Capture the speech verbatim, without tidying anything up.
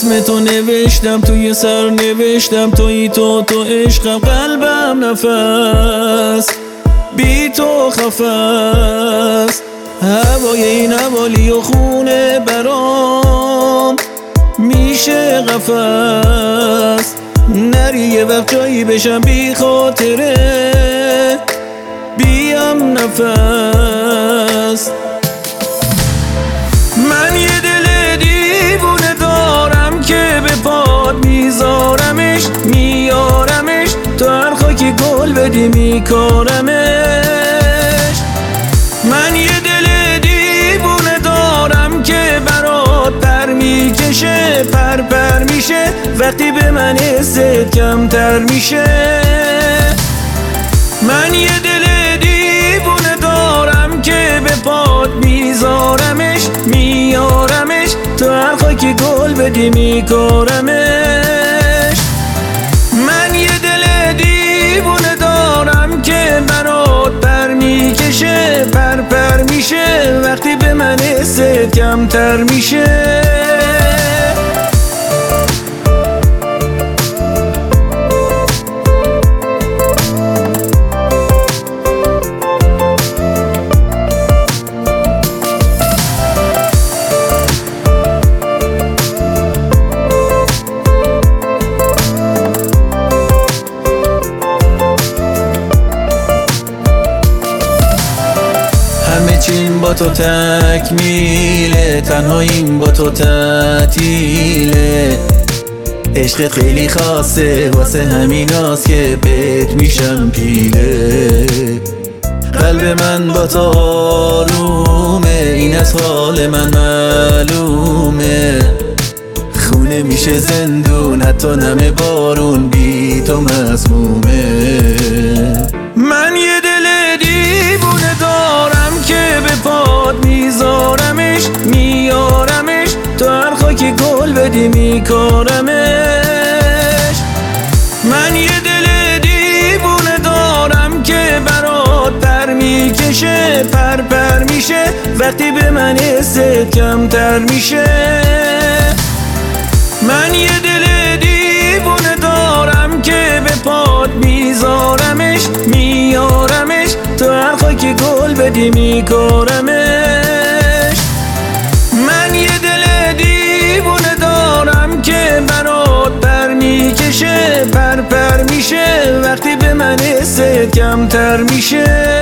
اسم تو نوشتم توی سر نوشتم توی تو تو عشقم قلبم نفس بی تو خفست هوای این حوالی و خونه برام میشه قفس نری یه وقت جایی بشم بی خاطره بیم نفس من یه دل دیوونه دارم که به پاد میذارمش میارمش تو هر خاکی گل بدی میکارمش من یه دل دیوونه دارم که برات پر میکشه پر پر میشه وقتی به من حست کمتر میشه من یه دل دیوونه دارم که به پاد میذارمش میارمش تو هر خاکی گل بدی میکارمش من یه دل دیوونه دارم که برات پر میکشه پر پر میشه وقتی به من حست کمتر میشه همه چیم با تو تکمیله تنهاییم با تو تعطیله عشقت خیلی خاصه واسه همیناست که بهت میشم پیله قلب من با تو آرومه این از حال من معلومه خونه میشه زندون حتی نم بارون بی تو مسمومه من یه دل دیوونه دارم که به پاد میذارمش میارمش تو هر خاکی گل بدی میکارمش من یه دل دیوونه دارم که برات پر میکشه پر پر میشه وقتی به من حست کمتر میشه من یه دل دیوونه دارم که به پاد میذارمش میارمش تو هر خاکی گل بدی میکارمش من یه دل دیوونه دارم که برات پر میکشه پر پر میشه وقتی به من حست کمتر میشه